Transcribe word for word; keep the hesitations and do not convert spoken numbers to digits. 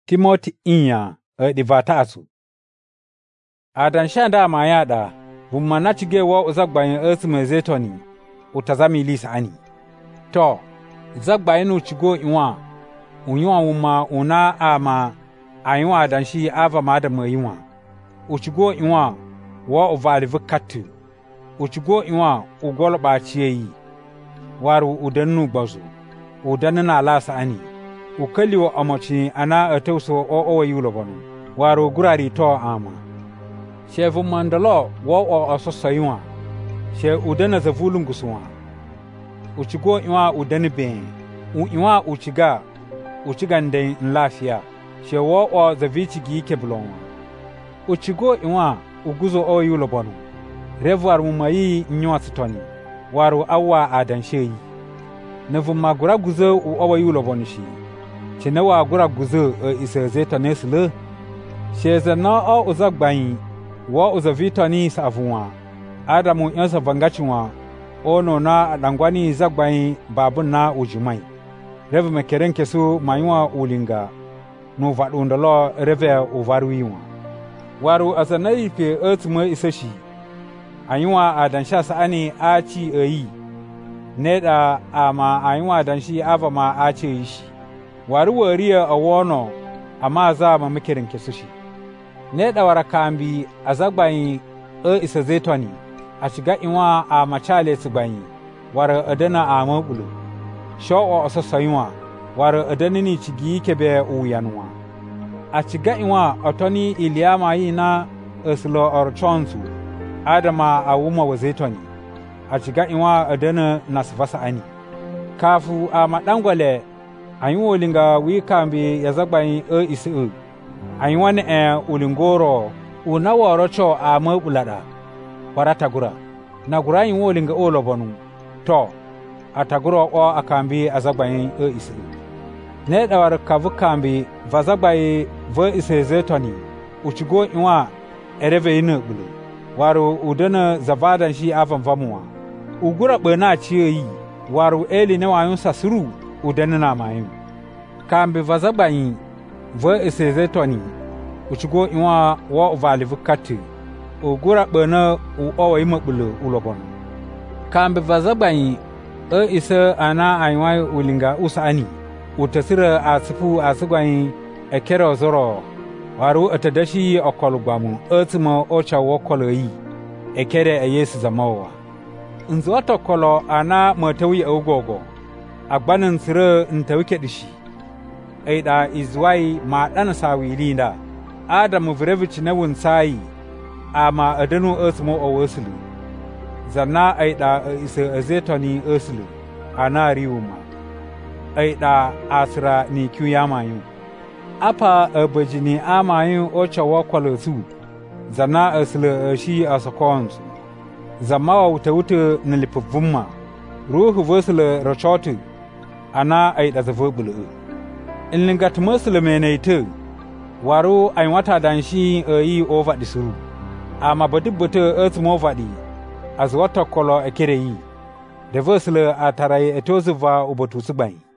Timoti inya e divata asu. Adan shanda ma yada vumma na chige wo uzagbayin esme zetoni utazami lisa ani. To zagbayin u chigo inwa unywa wuma una ama aywa adan shi ava madama yinwa. Uchigo inwa wo uvali vukatu. Uchigo inwa ugol ba chiyeyi. Waru udannu gbazu. Udannu na lasa ani. Ukali wa amochi ana atauso o o yulo bonu. Waru gurari to ama. She vumandalo wo o ososoywa. She udana zavulungusuwa. Uchigo inwa udani ben. U inwa uchiga uchiga ndai nlafiya. She wo o zavichigi keblonwa. Uchigo inwa uguzo o yulo bonu. Revoir mumayi nywa sitoni. Waru awa adansheyi. Nevuma gura guzo u o yulo bonu shi. Chenewa gura guzo e isa zeta nesle. Sheze na o uzagbayin wo uzavitoni savuwa. Adamu yansa vangachwa ono na adangwani zagbayin babun na ujumai. Reve mekeren kesu maywa ulinga. No vadundalo reve uvaruiwa. Waru azanai pe earthme isashi. Aywa adansha saani achi eyi. Neda ama aywa adanshi ava ma achi ishi. Waru wariya awono ama za ma mekerin kesushi. Neda warakambi azagbayin e isa zetoni. Ashiga inwa a machale tsigbayin. Wara adana a mabulu. Sho'o ososayinwa. Wara adanini chigi kebe uyanwa. Ashiga inwa otoni iliyama yina eslo orchonsu. Adama a wuma wa zetoni. Ashiga inwa adana nasvasa ani. Kafu a madangwale ayin olinga wikambi ya zagbayin e isi e. Ayin wani e ulingoro unawa rocho a mabulada. Waratagura. Nagura yin olinga olobonu. To, atagura o akambi a zagbayin e isi e. Ne dawar kavu kambi va zagbayi va isi zetoni. Uchigo inwa ereve yin bulu. Waru udana zavadan shi avan vamuwa. Ugura bena chiyeyi. Waru eli ne wayun sasuru udana na mayun. Kambi vazabayin va esezetoni. Uchigo inwa wa uvali vukati. Ugura bena u owa imabulu ulobon. Kambi vazabayin e isa ana aywa ulinga usani. Utasira asifu asigwayin ekero zoro. Waru atadashi okolugbamu etima ocha wokolo yi. Ekere ayesi zamawa. Nzuwato kolo ana matawi augogo. Agbanin sire ntawike dishi. Aida izwai ma dana sawili nda. Adamu virevici na wunsayi. Ama adanu esmo owesulu. Zanna aida isa azetoni esulu. Ana riuma. Aida asra ni kuyamayu. Apa abajini amayin ocha wakwalo su. Zanna esle shi asakonsu. Zamawa wuta-wuta na lipavumma. Ruhu vesle rachotu. Ana aida zavobulu. In lingat musle menaita. Waru ay wata danshi yi over disuru. Ama badibbuta earth movadi. As wata kolo ekere yi. De vesle atarai etozuva ubotu subai.